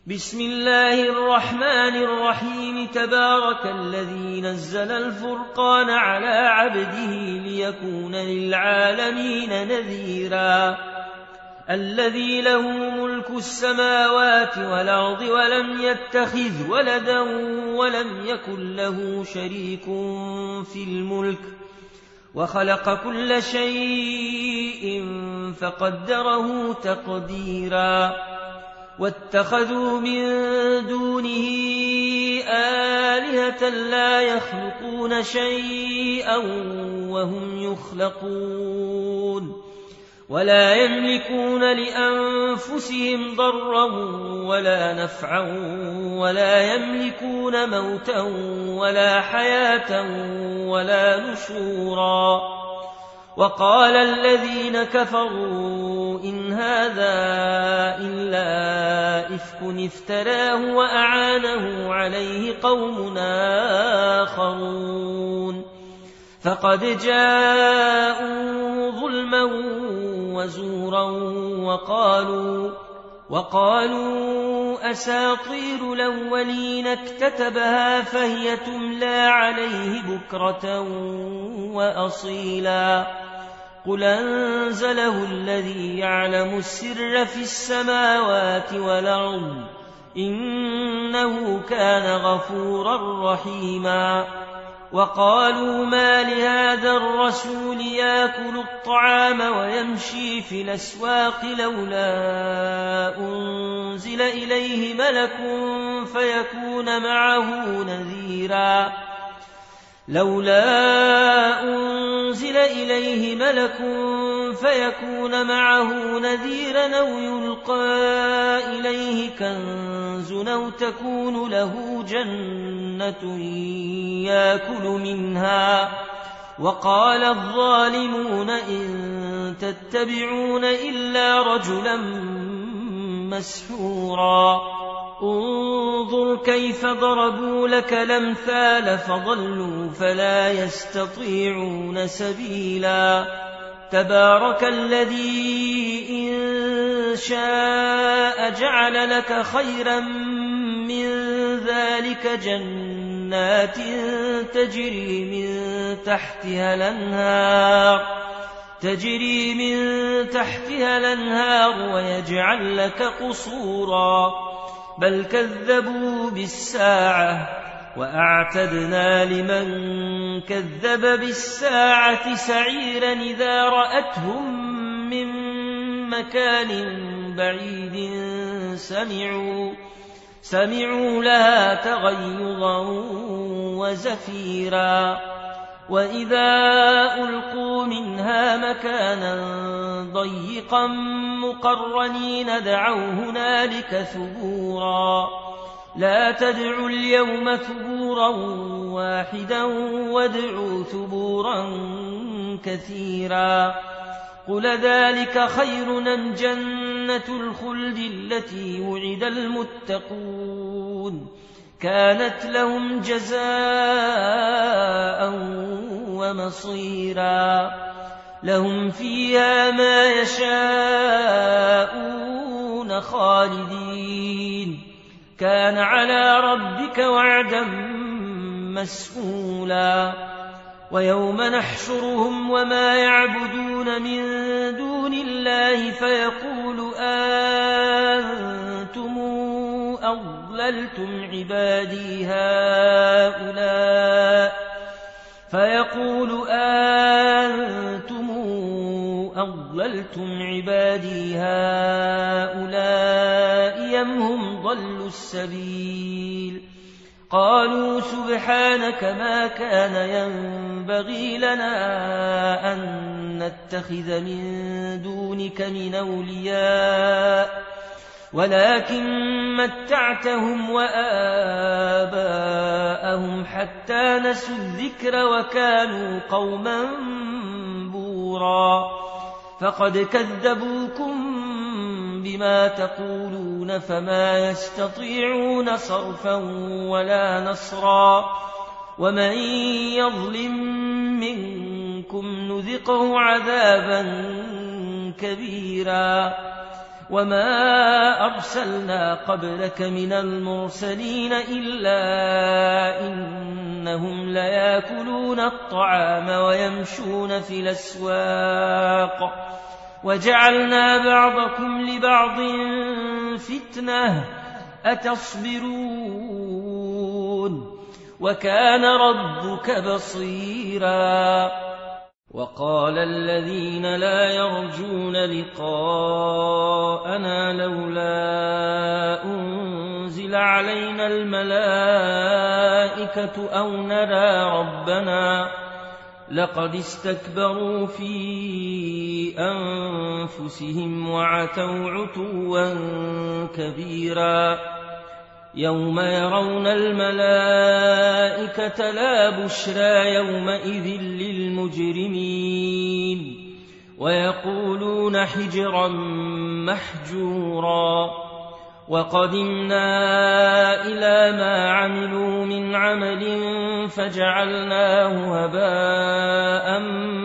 بسم الله الرحمن الرحيم تبارك الذي نزل الفرقان على عبده ليكون للعالمين نذيرا الذي له ملك السماوات والأرض ولم يتخذ ولدا ولم يكن له شريك في الملك وخلق كل شيء فقدره تقديرا واتخذوا من دونه آلهة لا يخلقون شيئا وهم يخلقون ولا يملكون لأنفسهم ضرا ولا نفعا ولا يملكون موتا ولا حياة ولا نشورا وقال الذين كفروا إن هذا إلا إفك افتراه وأعانه عليه قوم آخرون فقد جاءوا ظلما وزورا وقالوا أساطير الأولين اكتتبها فهي تملى عليه بكرة وأصيلا قل أنزله الذي يعلم السر في السماوات والأرض إنه كان غفورا رحيما وقالوا ما لهذا الرسول يأكل الطعام ويمشي في الأسواق لولا أنزل إليه ملك فيكون معه نذيرا أو يلقى إليه كنز أو تكون له جنة يأكل منها وقال الظالمون إن تتبعون إلا رجلا مسحورا انظر كيف ضربوا لك الأمثال فضلوا فلا يستطيعون سبيلا تبارك الذي إن شاء جعل لك خيرا من ذلك جنات تجري من تحتها الأنهار ويجعل لك قصورا بل كذبوا بالساعة وأعتدنا لمن كذب بالساعة سعيرا إذا رأتهم من مكان بعيد سمعوا لها تغيظا وزفيرا وإذا ألقوا منها مكانا ضيقا مقرنين دعوا هنالك ثبورا لا تدعوا اليوم ثبورا واحدا وادعوا ثبورا كثيرا قل ذلك خير أم جنة الخلد التي وعد المتقون كانت لهم جزاء ومصيرا لهم فيها ما يشاءون خالدين كان على ربك وعدا مسئولا ويوم نحشرهم وما يعبدون من دون الله فيقول أنتم أضللتم عبادي هؤلاء أم هم ضلوا السبيل قالوا سبحانك ما كان ينبغي لنا أن نتخذ من دونك من أولياء ولكن متعتهم وآباءهم حتى نسوا الذكر وكانوا قوما بورا فقد كذبوكم بما تقولون فما يستطيعون صرفا ولا نصرا ومن يظلم منكم نذقه عذابا كبيرا وما أرسلنا قبلك من المرسلين إلا إنهم ليأكلون الطعام ويمشون في الأسواق وجعلنا بعضكم لبعض فتنة أتصبرون وكان ربك بصيرا وقال الذين لا يرجون لقاءنا لولا أنزل علينا الملائكة أو نرى ربنا لقد استكبروا في أنفسهم وعتوا عتوا كبيرا يوم يرون الملائكة لا بشرى يومئذ للمجرمين ويقولون حجرا محجورا وقدمنا إلى ما عملوا من عمل فجعلناه هباء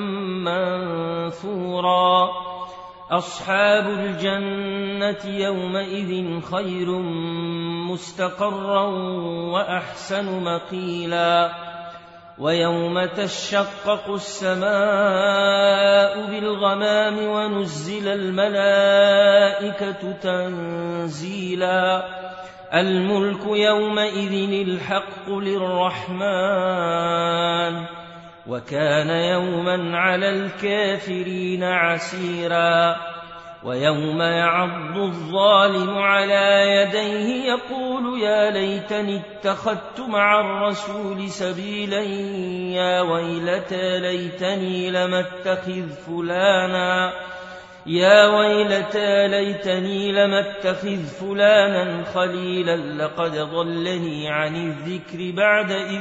منثورا أصحاب الجنة يومئذ خير مستقرا وأحسن مقيلا ويوم تشقق السماء بالغمام ونزل الملائكة تنزيلا الملك يومئذ الحق للرحمن وكان يوما على الكافرين عسيرا ويوم يعض الظالم على يديه يقول يا ليتني اتخذت مع الرسول سبيلا يا ويلتى ليتني لم اتخذ فلانا خليلا لقد ضلني عن الذكر بعد إذ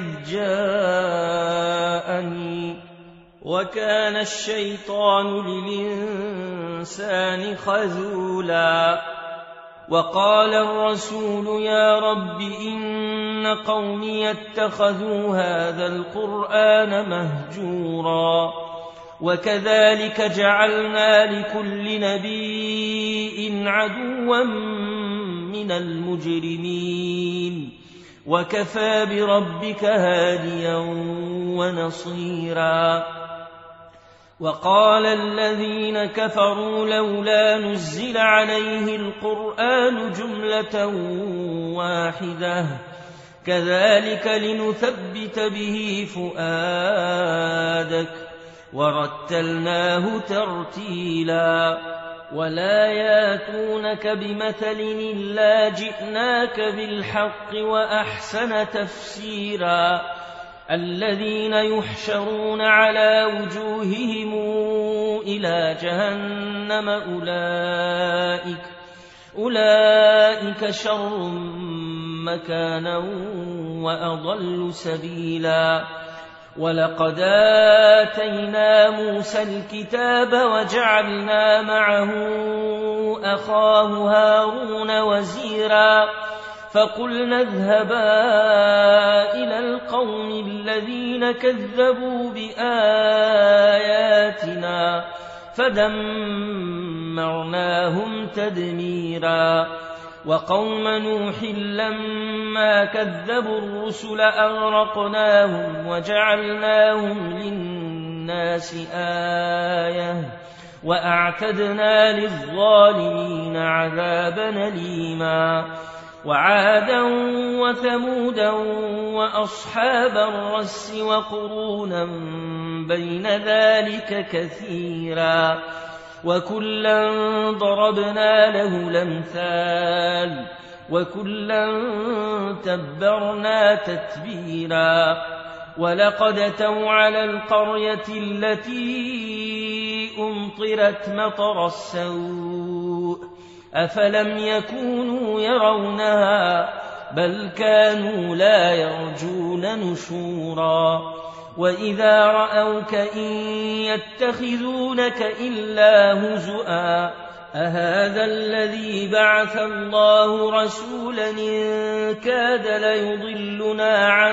جاءني وكان الشيطان للإنسان خذولا وقال الرسول يا رب إن قومي اتخذوا هذا القرآن مهجورا وكذلك جعلنا لكل نبي عدوا من المجرمين وكفى بربك هاديا ونصيرا وقال الذين كفروا لولا نزل عليه القرآن جملة واحدة كذلك لنثبت به فؤادك ورتلناه ترتيلا ولا ياتونك بمثل إلا جئناك بالحق وأحسن تفسيرا الذين يحشرون على وجوههم إلى جهنم أولئك شر مكانا وأضل سبيلا ولقد آتينا موسى الكتاب وجعلنا معه أخاه هارون وزيرا فقلنا اذهبا إلى القوم الذين كذبوا بآياتنا فدمرناهم تدميرا وقوم نوح لما كذبوا الرسل أغرقناهم وجعلناهم للناس آية وأعتدنا للظالمين عذابا أليما وعادا وثمودا وأصحاب الرس وقرونا بين ذلك كثيرا وكلا ضربنا له الأمثال وكلا تبرنا تتبيرا ولقد أتوا على القرية التي أمطرت مطر السوء أفلم يكونوا يرونها بل كانوا لا يرجون نشورا وإذا رأوك إن يتخذونك إلا هزؤا أهذا الذي بعث الله رسولا إن كاد ليضلنا عن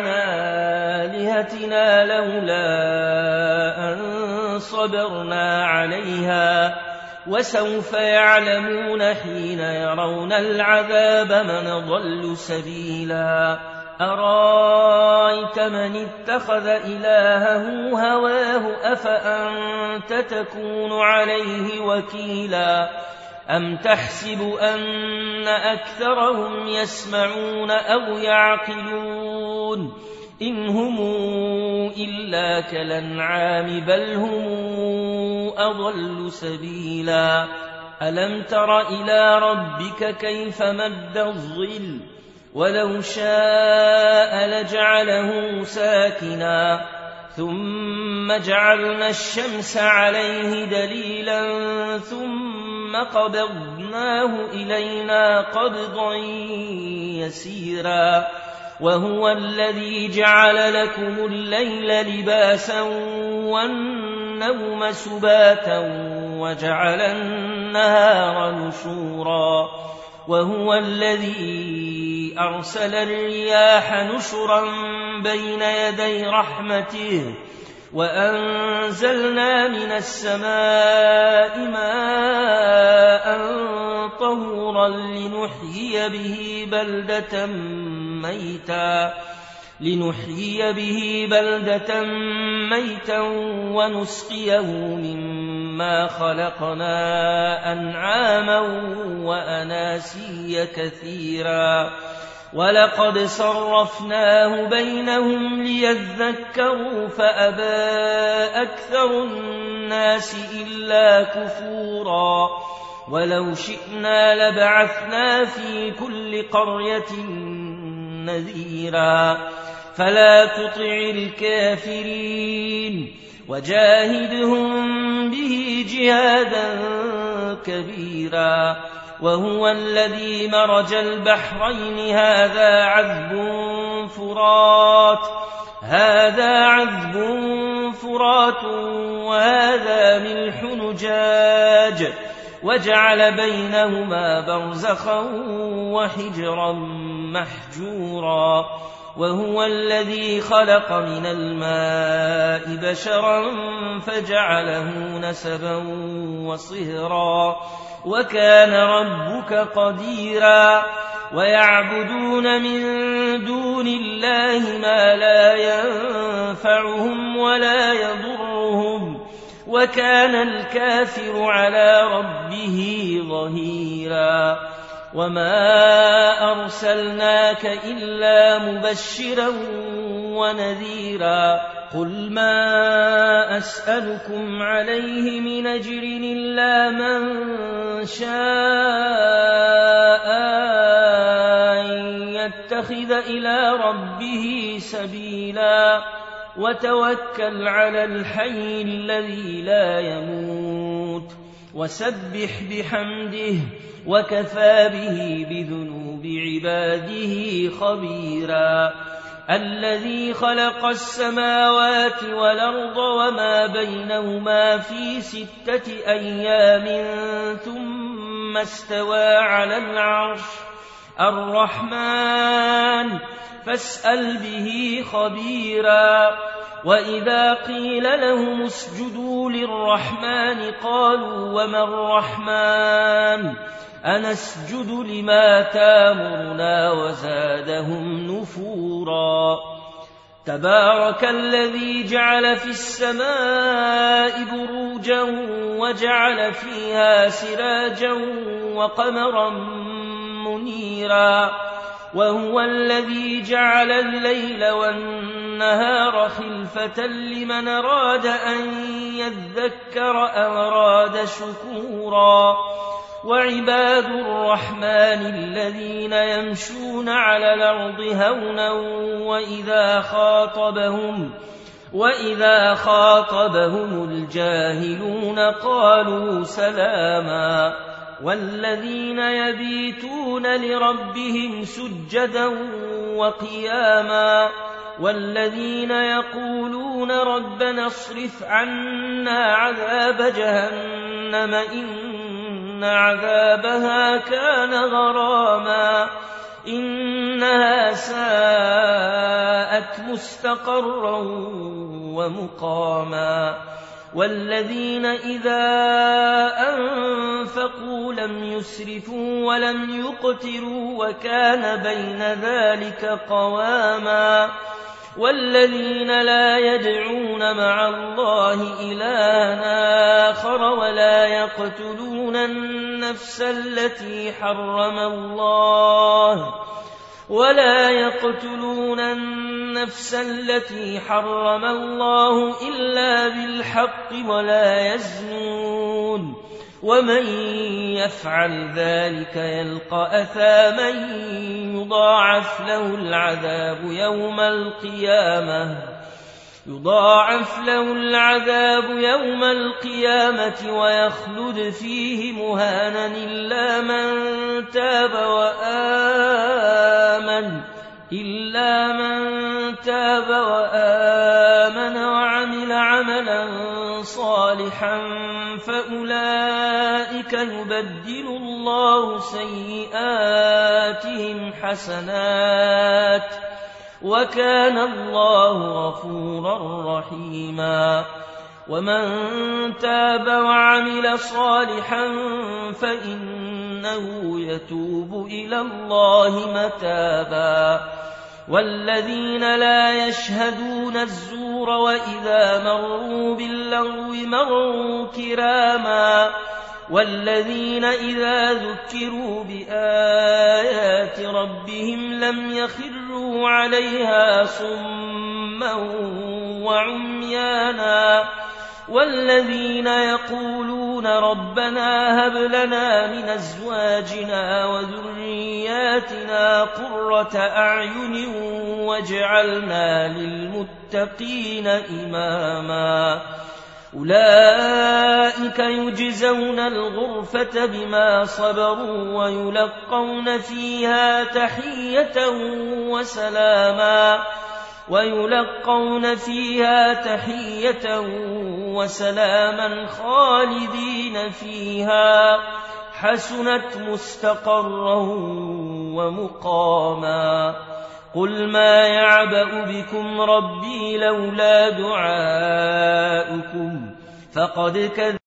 آلهتنا لولا أن صبرنا عليها وسوف يعلمون حين يرون العذاب من ضل سبيلا أرايت من اتخذ إلهه هواه أفأنت تكون عليه وكيلا أم تحسب أن أكثرهم يسمعون أو يعقلون إن هم إلا كالأنعام بل هم أضل سبيلا ألم تر إلى ربك كيف مد الظل ولو شاء لجعله ساكنا ثم جعلنا الشمس عليه دليلا ثم قبضناه إلينا قبضا يسيرا وهو الذي جعل لكم الليل لباسا والنوم سباتا وجعل النهار نشورا وهو الذي أرسل الرياح نشرا بين يدي رحمته وأنزلنا من السماء ماء طهورا لنحيي به بلدة ميتا ونسقيه مما خلقنا أنعاما وأناسيا كثيرا ولقد صرفناه بينهم ليذكروا فأبى أكثر الناس إلا كفورا ولو شئنا لبعثنا في كل قرية نذيرا فلا تطع الكافرين وجاهدهم به جهادا كبيرا وهو الذي مرج البحرين هذا عذب فرات وهذا ملح نجاج وجعل بينهما برزخا وحجرا محجورا وهو الذي خلق من الماء بشرا فجعله نسبا وصهرا وكان ربك قديرا ويعبدون من دون الله ما لا ينفعهم ولا يضرهم وكان الكافر على ربه ظهيرا وما أرسلناك إلا مبشرا ونذيرا قل ما أسألكم عليه من أجر إلا من شاء أن يتخذ إلى ربه سبيلا وتوكل على الحي الذي لا يموت وسبح بحمده وكفى به بذنوب عباده خبيرا الذي خلق السماوات والأرض وما بينهما في 6 أيام ثم استوى على العرش الرحمن فاسأل به خبيرا وإذا قيل لهم اسجدوا للرحمن قالوا وما الرحمن أنسجد لما تامرنا وزادهم نفورا تبارك الذي جعل في السماء بروجا وجعل فيها سراجا وقمرا منيرا وهو الذي جعل الليل والنهار خلفة لمن أراد أن يذكر أو أراد شكورا وعباد الرحمن الذين يمشون على الأرض هونا وإذا خاطبهم الجاهلون قالوا سلاما والذين يبيتون لربهم سجدا وقياما والذين يقولون ربنا اصرف عنا عذاب جهنم إن عذابها كان غراما إنها ساءت مستقرا ومقاما والذين إذا أنفقوا لم يسرفوا ولم يقتروا وكان بين ذلك قواما والذين لا يدعون مع الله إلها آخر ولا يقتلون النفس التي حرم الله إلا بالحق ولا يزنون ومن يفعل ذلك يلقى أثاما يضاعف له العذاب يوم القيامة ويخلد فيه مهانا إلا من تاب وآمن وعمل عملا صالحا فأولئك يبدل الله سيئاتهم حسنات وكان الله غفورا رحيما ومن تاب وعمل صالحا فإنه يتوب إلى الله متابا والذين لا يشهدون الزور وإذا مروا باللغو مروا كراما والذين إذا ذكروا بآيات ربهم لم يخروا عليها صما وعميانا والذين يقولون ربنا هب لنا من أزواجنا وذرياتنا قرة أعين واجعلنا للمتقين إماما أولئك يجزون الغرفة بما صبروا ويلقون فيها تحية وسلاما خالدين فيها حسنت مستقرا ومقاما قل ما يعبأ بكم ربي لولا دعاؤكم فقد كذبتم